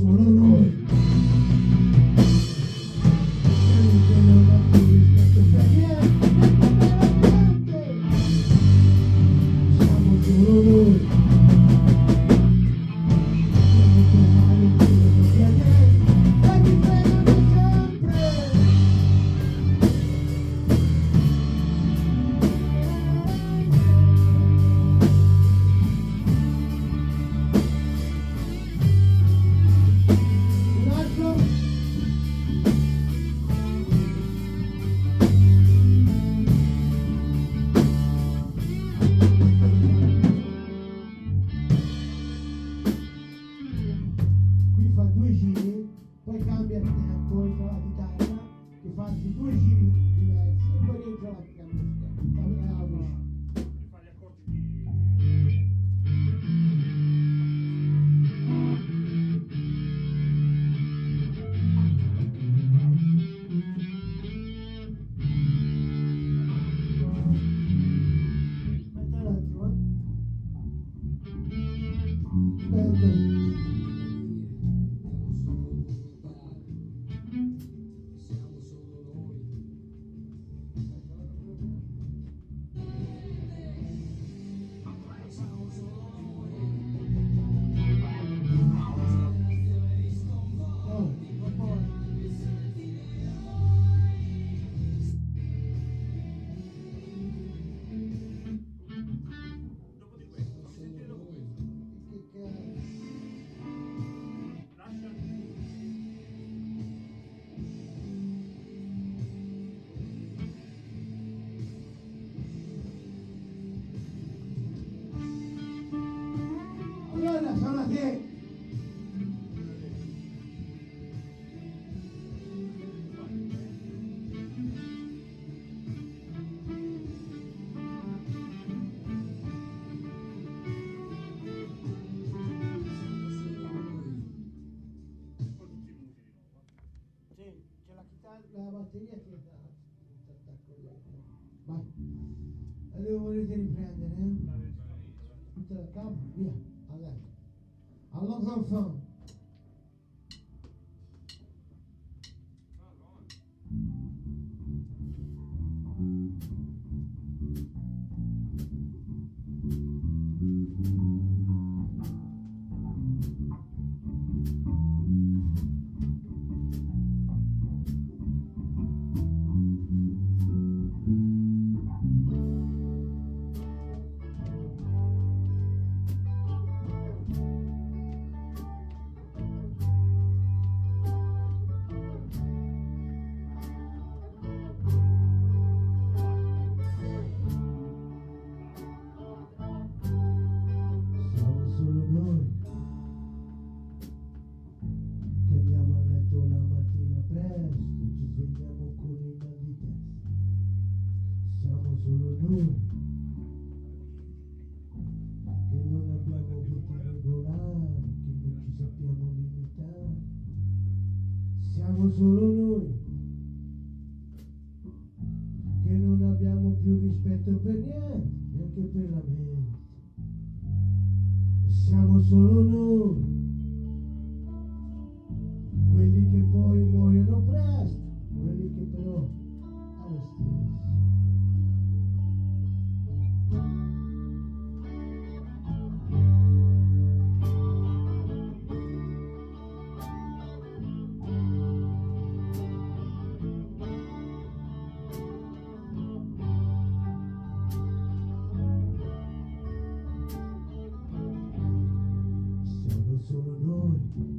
solo noi. Poi cambia il tempo, entra la chitarra, che fa altri 2 giri diversi e poi rientra la chitarrista. Per fare gli accordi di... Aspetta un attimo, Aspetta. Dopo di questo, sentire dopo questo. Che cazzo? Lascia... Allora sono te. Poi tutti muti di nuovo. Sì, c'è la chitarra, la batteria che dà attacco lì. Vai. E dove volete riprendere? Tutta da capo, via, all'eco. Allons enfants. Siamo solo noi che andiamo a letto la mattina presto, ci svegliamo con il mal di testa. Siamo solo noi che non abbiamo vita regolare, che non ci sappiamo limitare. Siamo solo noi che non abbiamo più rispetto per niente, neanche per la mente. Siamo solo noi, quelli che poi muoiono presto, quelli che però allo stesso. Siamo solo noi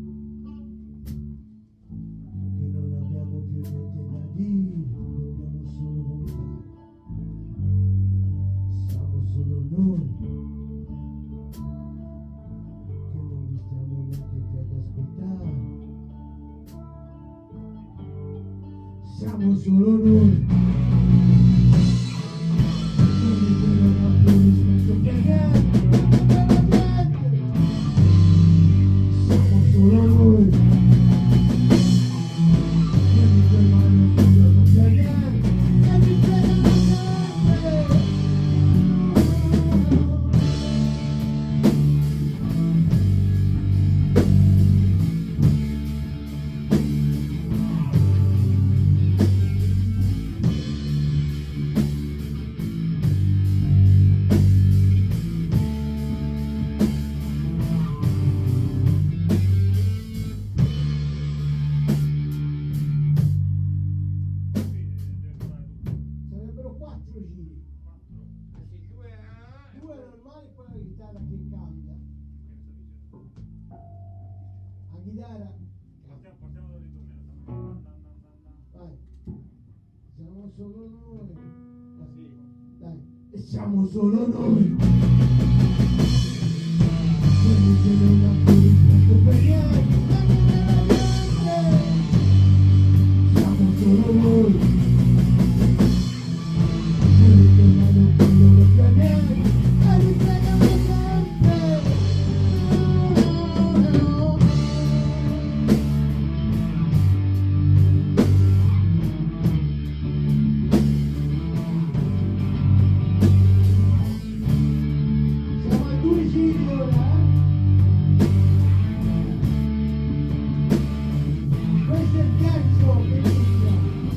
che non abbiamo più niente da dire, dobbiamo solo vomitare. Siamo solo noi che non vi stiamo neanche più ad ascoltare. Siamo solo noi quelli che non hanno più rispetto per niente, per la gente. Siamo solo noi che mi fermano più non per niente, che mi fregano sempre. solo noi. Sì. Dai, e siamo solo noi. Quelli che non hanno rispetto per niente, siamo solo noi. Quelli che non hanno quello che pianiamo, e li pregano sempre. Siamo al Durisino ora, questo è il terzo che inizia.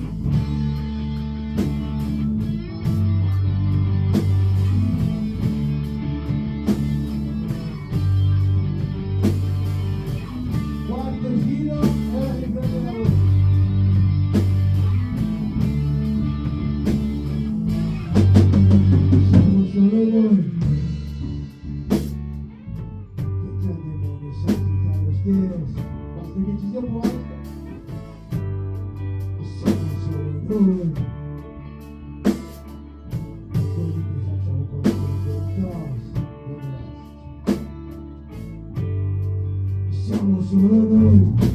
Quarto giro e ora riprende la voce. Siamo solo noi. Che tra demoni e santità lo stesso, basta che ci sia posto. E siamo solo noi. Quelli che facciamo conoscere il toast del resto. E siamo solo noi.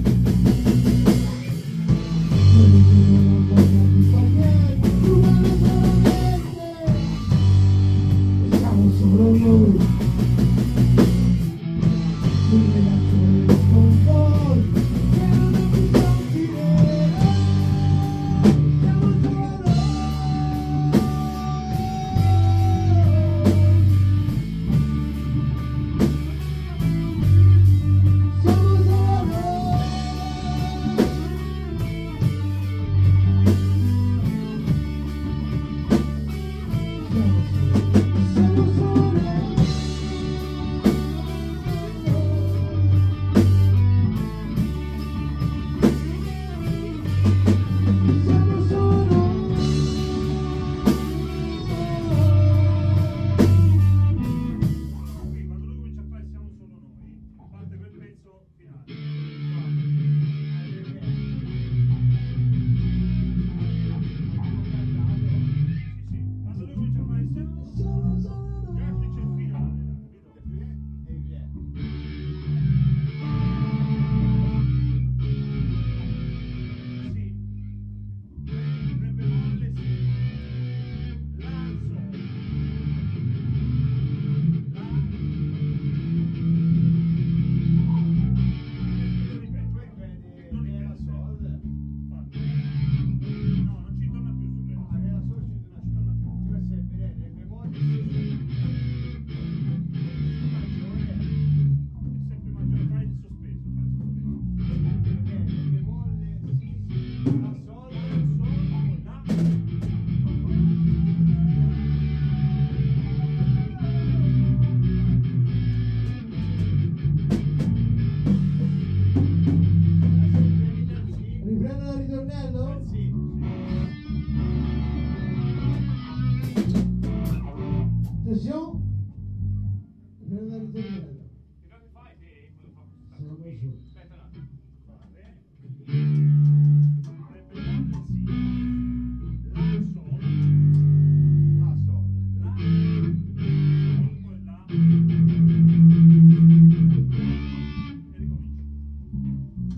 Quelli che non hanno voglia di far niente, rubano solamente. E siamo solo noi. Un relazione sconvolta che non mi sentirà. Siamo solo noi. Siamo solo noi. Siamo solo noi. Siamo solo Qui, quando lui comincia a fare siamo solo noi, parte quel pezzo finale. Sì, sì, quando lui comincia a fare siamo solo già qui c'è il finale, capito? Sì. Re bemolle, sì. La, sol. La. Lo ripeto. Non ripeto. Infatti. No, non ci torna più su quello. Non ci torna più. È sempre maggiore, fai il sospeso, fai il sospeso. La, sol, la. Riprendo il ritornello? Sì. Attenzione. Riprendo il ritornello. Che cosa fai se quello fa questo? Siamo su. Aspetta un attimo. Re bemolle, sì. La, sol. La, sol. La, sol, poi la. E ricominci.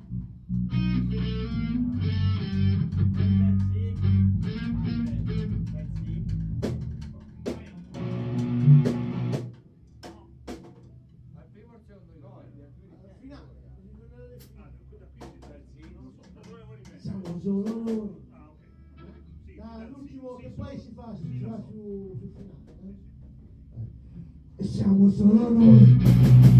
Al finale. Il ritornello del finale. Da qui si terzi? Non lo so, da dove vuoi riprendere? Siamo solo noi. Ah, ok. Sì, L'ultimo sì, che sì, poi sì. si fa Sì, lo so. sul finale. E siamo solo noi.